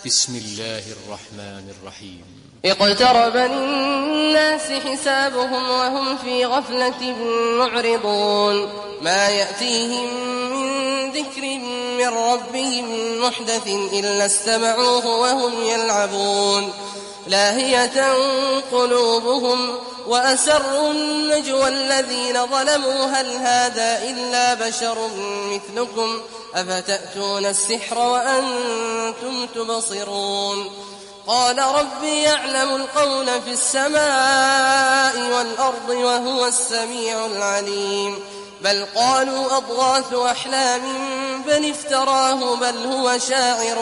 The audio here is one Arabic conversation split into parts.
بسم الله الرحمن الرحيم. اقترب للناس حسابهم وهم في غفلة معرضون ما يأتيهم من ذكر من ربهم محدث إلا استمعوه وهم يلعبون لاهية قلوبهم وأسروا النجوى الذين ظلموا هل هذا إلا بشر مثلكم أفتأتون السحر وأنتم تبصرون قال ربي يعلم القول في السماء والأرض وهو السميع العليم بل قالوا أضغاث أحلام بل افتراه بل هو شاعر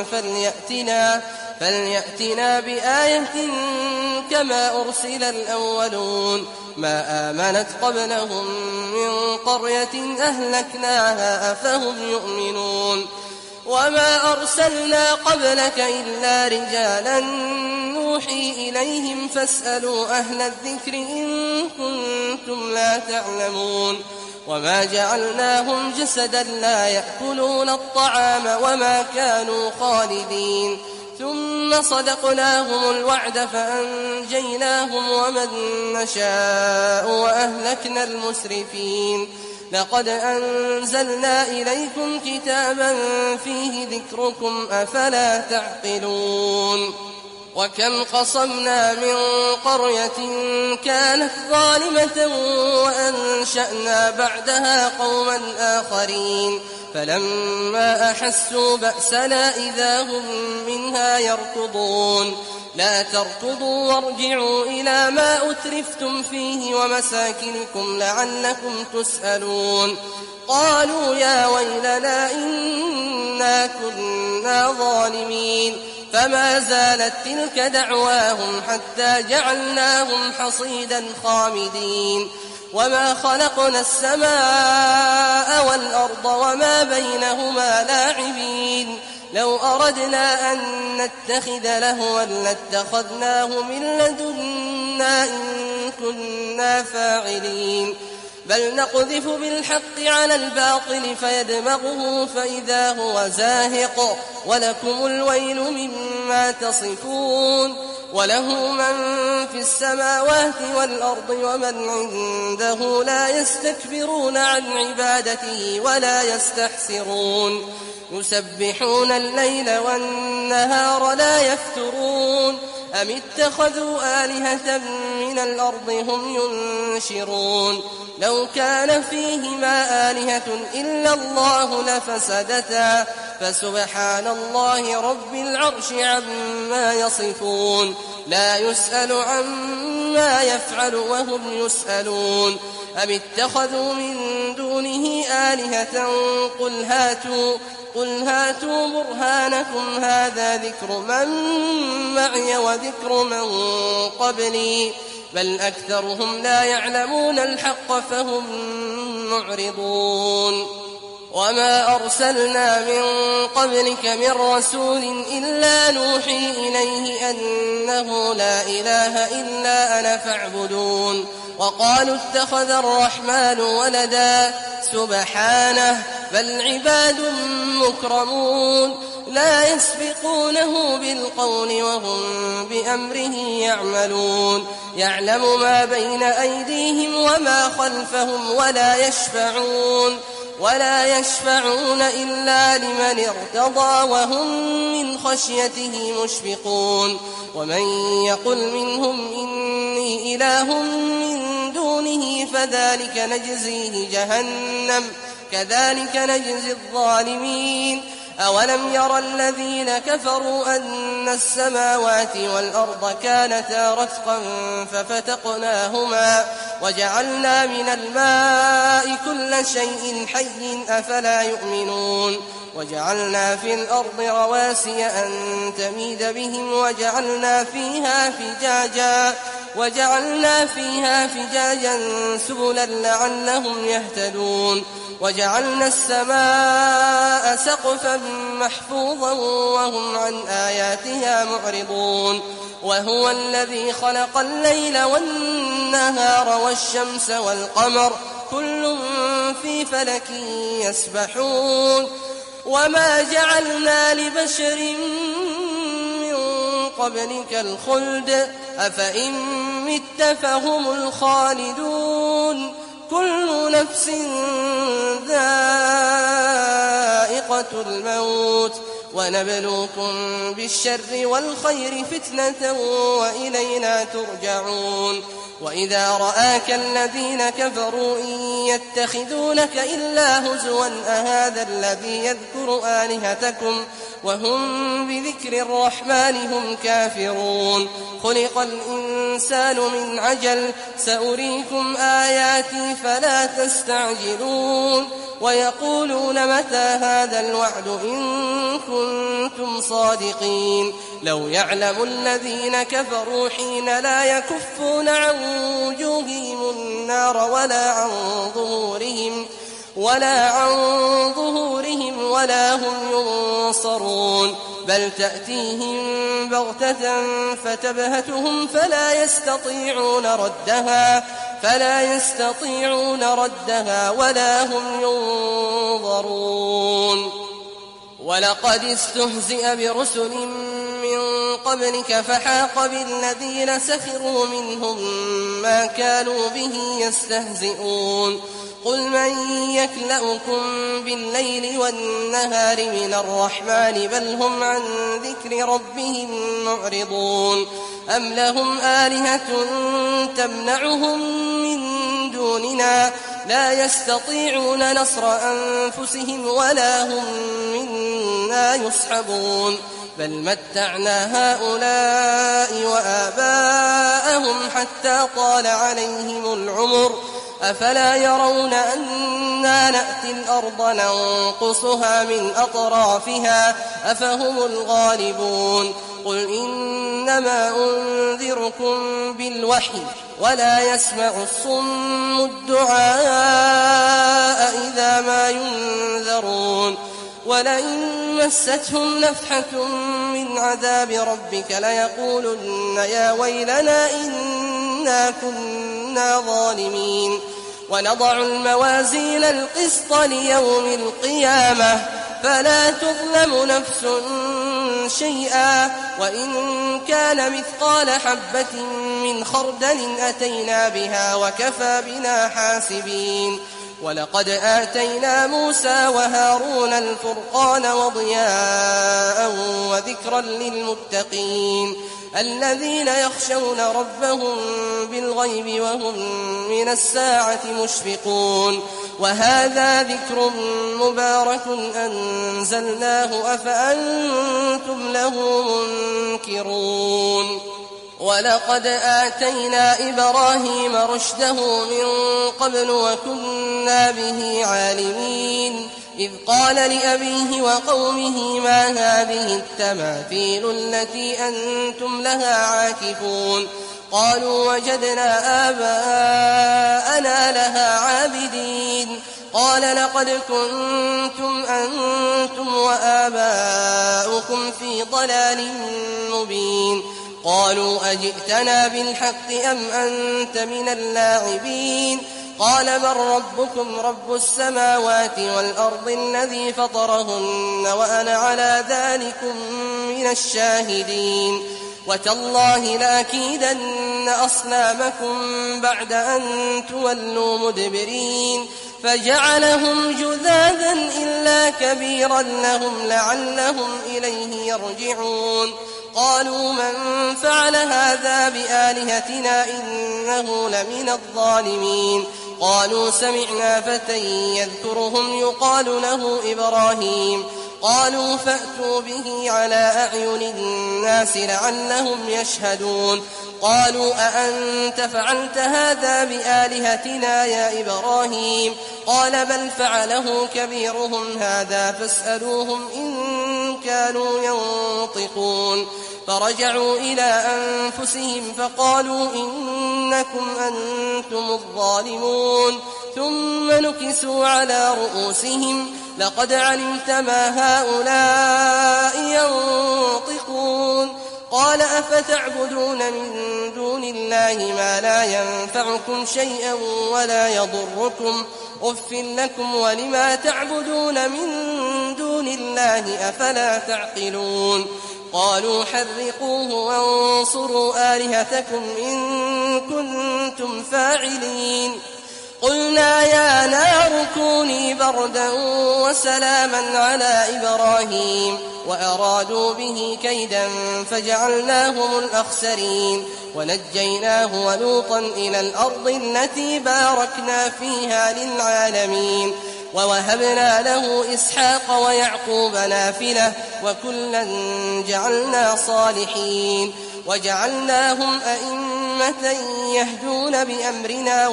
فليأتنا بآية كما أرسل الأولون ما آمنت قبلهم من قرية أهلكناها أفهم يؤمنون وما أرسلنا قبلك إلا رجالا نوحي إليهم فاسألوا أهل الذكر إن كنتم لا تعلمون وما جعلناهم جسدا لا يأكلون الطعام وما كانوا خالدين ثم صدقناهم الوعد فأنجيناهم ومن نشاء وأهلكنا المسرفين لقد أنزلنا إليكم كتابا فيه ذكركم أفلا تعقلون وكم قصمنا من قرية كانت ظالمة وأنشأنا بعدها قوما آخرين فلما أحسوا بأسنا إذا هم منها يركضون لا تركضوا وارجعوا إلى ما أترفتم فيه ومساكنكم لعلكم تسألون قالوا يا ويلنا إنا كنا ظالمين فما زالت تلك دعواهم حتى جعلناهم حصيدا خامدين وما خلقنا السماء والأرض وما بينهما لاعبين لو أردنا أن نتخذ لهوا لاتخذناه من لدنا إن كنا فاعلين بل نقذف بالحق على الباطل فيدمغه فإذا هو زاهق ولكم الويل مما تصفون وله من في السماوات والأرض ومن عنده لا يستكبرون عن عبادته ولا يستحسرون يسبحون الليل والنهار لا يفترون أم اتخذوا آلهة من الأرض هم ينشرون لو كان فيهما آلهة إلا الله لفسدتا فسبحان الله رب العرش عما يصفون لا يسأل عما يفعل وهم يسألون أم اتخذوا من دونه آلهة قل هاتوا برهانكم هذا ذكر من معي وذكر من قبلي بل أكثرهم لا يعلمون الحق فهم معرضون وما أرسلنا من قبلك من رسول إلا نوحي إليه أنه لا إله إلا أنا فاعبدون وقالوا اتخذ الرحمن ولدا سبحانه بل عباد مكرمون لا يسبقونه بالقول وهم بأمره يعملون يعلم ما بين أيديهم وما خلفهم ولا يشفعون إلا لمن ارتضى وهم من خشيته مشفقون ومن يقل منهم إني إله من دونه فذلك نجزيه جهنم كذلك نجزي الظالمين أولم ير الذين كفروا أن السماوات والأرض كانتا رتقا ففتقناهما وجعلنا من الماء كل شيء حي أفلا يؤمنون وجعلنا في الأرض رواسي أن تميد بهم وجعلنا فيها فجاجا سبلا لعلهم يهتدون وجعلنا السماء سقفا محفوظا وهم عن آياتها معرضون وهو الذي خلق الليل والنهار والشمس والقمر كل في فلك يسبحون وما جعلنا لبشر قبلك الخلد أفإن مت فهم الخالدون كل نفس ذائقة الموت ونبلوكم بالشر والخير فتنة وإلينا ترجعون وإذا رآك الذين كفروا إن يتخذونك إلا هزوا أهذا الذي يذكر آلهتكم وهم بذكر الرحمن هم كافرون خلق الإنسان من عجل سأريكم آياتي فلا تستعجلون ويقولون متى هذا الوعد إن كنتم صادقين لو يعلم الذين كفروا حين لا يكفون عن وجوههم النار ولا عن ظهورهم ولا هم ينصرون بل تأتيهم بغتة فتبهتهم فلا يستطيعون ردها ولا هم ينظرون ولقد استهزئ برسل من قبلك فحاق بالذين سخروا منهم ما كانوا به يستهزئون قل من يكلؤكم بالليل والنهار من الرحمن بل هم عن ذكر ربهم معرضون أم لهم آلهة تمنعهم من دوننا لا يستطيعون نصر أنفسهم ولا هم منا يصحبون بل متعنا هؤلاء وآباءهم حتى طال عليهم العمر أفلا يرون أنا نأتي الأرض ننقصها من أطرافها أفهم الغالبون قل إنما أنذركم بالوحي ولا يسمع الصم الدعاء إذا ما ينذرون ولئن مستهم نفحة من عذاب ربك ليقولن يا ويلنا إنا كنا ظالمين ونضع الموازين القسط ليوم القيامة فلا تظلم نفس شيئا وإن كان مثقال حبة من خردل أتينا بها وكفى بنا حاسبين ولقد آتينا موسى وهارون الفرقان وضياء وذكرا للمتقين الذين يخشون ربهم بالغيب وهم من الساعة مشفقون وهذا ذكر مبارك أنزلناه أفأنتم له منكرون ولقد آتينا إبراهيم رشده من قبل وكنا به عالمين إذ قال لأبيه وقومه ما هذه التماثيل التي أنتم لها عاكفون قالوا وجدنا آباءنا لها عابدين قال لقد كنتم أنتم وآباؤكم في ضلال مبين قالوا أجئتنا بالحق أم أنت من اللاعبين قال بل ربكم رب السماوات والأرض الذي فطرهن وأنا على ذلكم من الشاهدين وتالله لأكيدن أصنامكم بعد أن تولوا مدبرين فجعلهم جذاذا إلا كبيرا لهم لعلهم إليه يرجعون قالوا من فعل هذا بآلهتنا إنه لمن الظالمين قالوا سمعنا فتى يذكرهم يقال له إبراهيم قالوا فأتوا به على أعين الناس لعلهم يشهدون قالوا أأنت فعلت هذا بآلهتنا يا إبراهيم قال بل فعله كبيرهم هذا فاسألوهم إن كانوا ينطقون فرجعوا إلى أنفسهم فقالوا إنكم أنتم الظالمون ثم نكسوا على رؤوسهم لقد علمت ما هؤلاء ينطقون قال أفتعبدون من دون الله ما لا ينفعكم شيئا ولا يضركم أف لكم ولما تعبدون من دون الله أفلا تعقلون قالوا حرقوه وانصروا آلهتكم إن كنتم فاعلين قلنا يا نار كوني بردا وسلاما على إبراهيم وأرادوا به كيدا فجعلناهم الأخسرين ونجيناه ولوطا إلى الأرض التي باركنا فيها للعالمين ووهبنا له إسحاق ويعقوب نافلة وكلا جعلنا صالحين وجعلناهم أئمة يهدون بأمرنا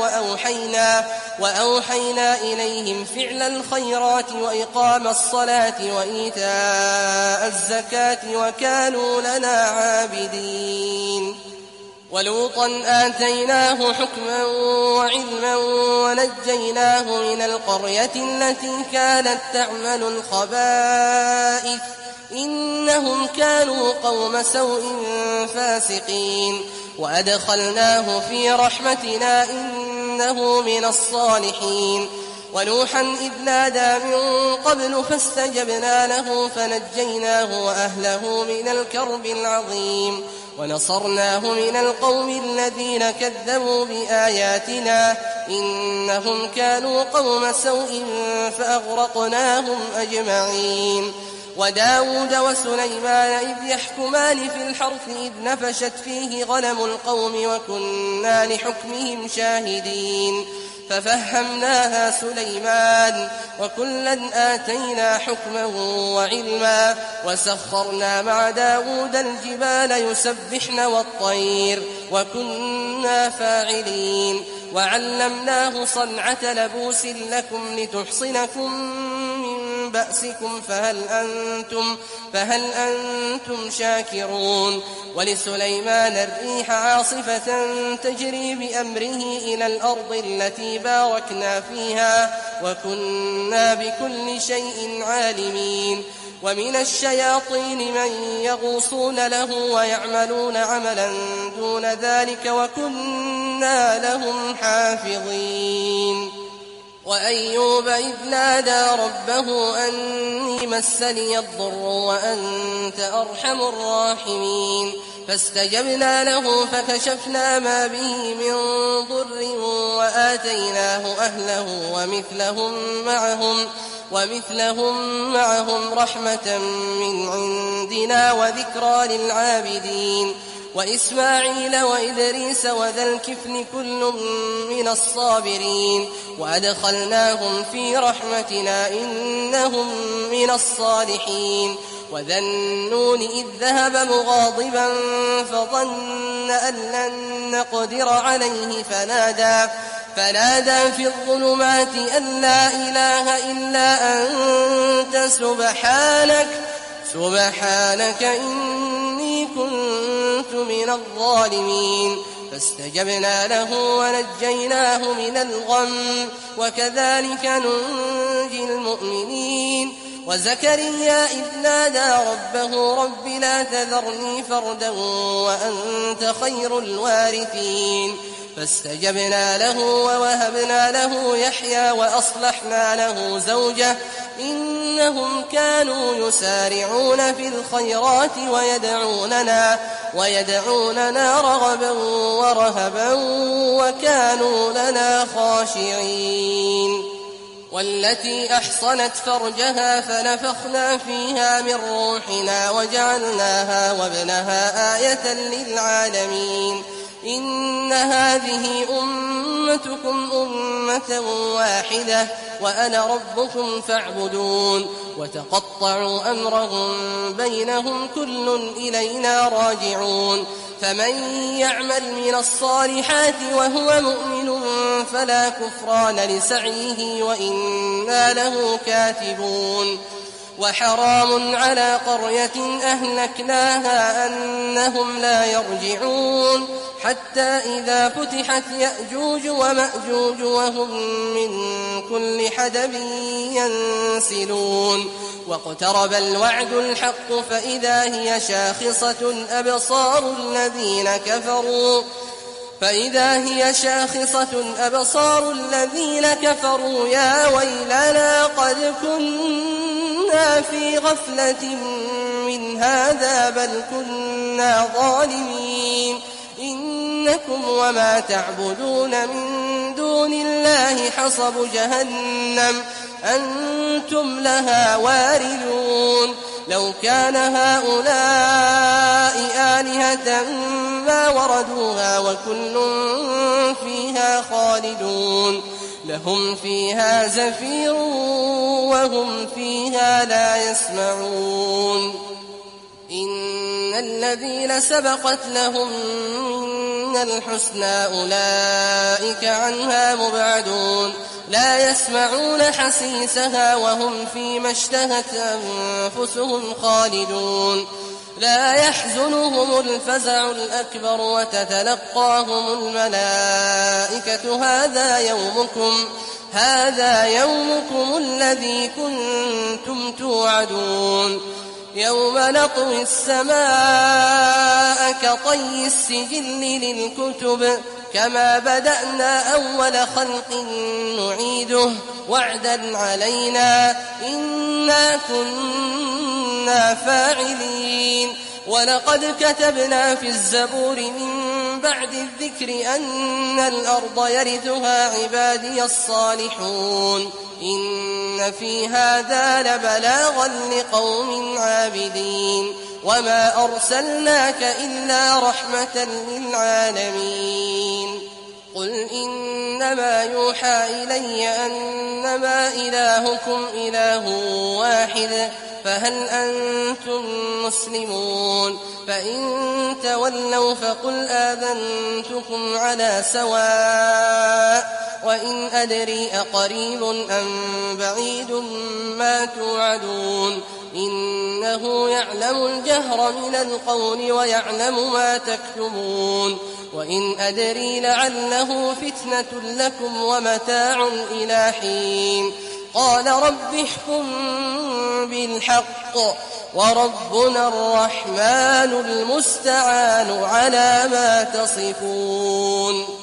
وأوحينا إليهم فعل الخيرات وإقام الصلاة وإيتاء الزكاة وكانوا لنا عابدين ولوطا آتيناه حكما وعلما ونجيناه من القرية التي كانت تعمل الخبائث إنهم كانوا قوم سوء فاسقين وأدخلناه في رحمتنا إنه من الصالحين ونوحا إذ نادى من قبل فاستجبنا له فنجيناه وأهله من الكرب العظيم ونصرناه من القوم الذين كذبوا بآياتنا إنهم كانوا قوم سوء فأغرقناهم أجمعين وداود وسليمان إذ يحكمان في الحرث إذ نفشت فيه غنم القوم وكنا لحكمهم شاهدين ففهمناها سليمان وكلا آتينا حكما وعلما وسخرنا مع داود الجبال يسبحن والطير وكنا فاعلين وعلمناه صنعة لبوس لكم لتحصنكم من بأسكم فهل أنتم شاكرون ولسليمان الريح عاصفة تجري بأمره إلى الأرض التي باركنا فيها وكنا بكل شيء عالمين ومن الشياطين من يغوصون له ويعملون عملا دون ذلك وكنا لهم حافظين وأيوب إذ نادى ربه أني مسني الضر وأنت أرحم الراحمين فاستجبنا له فكشفنا ما به من ضر وآتيناه أهله ومثلهم معهم رحمة من عندنا وذكرى للعابدين وإسماعيل وإدريس وذا الكفل كل من الصابرين وأدخلناهم في رحمتنا إنهم من الصالحين وذا النون إذ ذهب مغاضبا فظن أن لن نقدر عليه فنادى في الظلمات أن لا إله إلا أنت سبحانك إني كنت من الظالمين فاستجبنا له ونجيناه من الغم وكذلك ننجي المؤمنين وزكريا إذ نادى ربه رب لا تذرني فردا وأنت خير الوارثين فاستجبنا له ووهبنا له يحيى وأصلحنا له زوجه إنهم كانوا يسارعون في الخيرات ويدعوننا رغبا ورهبا وكانوا لنا خاشعين والتي أحصنت فرجها فنفخنا فيها من روحنا وجعلناها وابنها آية للعالمين إن هذه أمتكم أمة واحدة وأنا ربكم فاعبدون وتقطعوا أمرهم بينهم كل إلينا راجعون فمن يعمل من الصالحات وهو مؤمن فلا كفران لسعيه وإنا له كاتبون وحرام على قرية أهلكناها أنهم لا يرجعون حتى إذا فتحت يأجوج ومأجوج وهم من كل حدب ينسلون واقترب الوعد الحق فإذا هي شاخصة أبصار الذين كفروا يا ويلنا قد كنا في غفلة من من هذا بل كنا ظالمين إنكم وما تعبدون من دون الله حصب جهنم أنتم لها واردون لو كان هؤلاء آلهة ما وردوها وكل فيها خالدون لهم فيها زفير وهم فيها لا يسمعون إن الذين سبقت لهم من الحسنى أولئك عنها مبعدون لا يسمعون حسيسها وهم فيما اشتهت أنفسهم خالدون لا يحزنهم الفزع الأكبر وتتلقاهم الملائكة هذا يومكم الذي كنتم توعدون يوم نطوي السماء كطي السجل للكتب كما بدأنا أول خلق نعيده وعدا علينا إنا كنا فاعلين ولقد كتبنا في الزبور من بعد الذكر أن الأرض يرثها عبادي الصالحون إن في هذا لبلاغا لقوم عابدين وما أرسلناك إلا رحمة للعالمين قل إنما يوحى إلي أنما إلهكم إله واحد فهل أنتم مسلمون فإن تولوا فقل آذنتكم على سواء وإن أدري أقريب أم بعيد ما توعدون إنه يعلم الجهر من القول ويعلم ما تكتمون وإن أدري لعله فتنة لكم ومتاع إلى حين قال رب احكم بالحق وربنا الرحمن المستعان على ما تصفون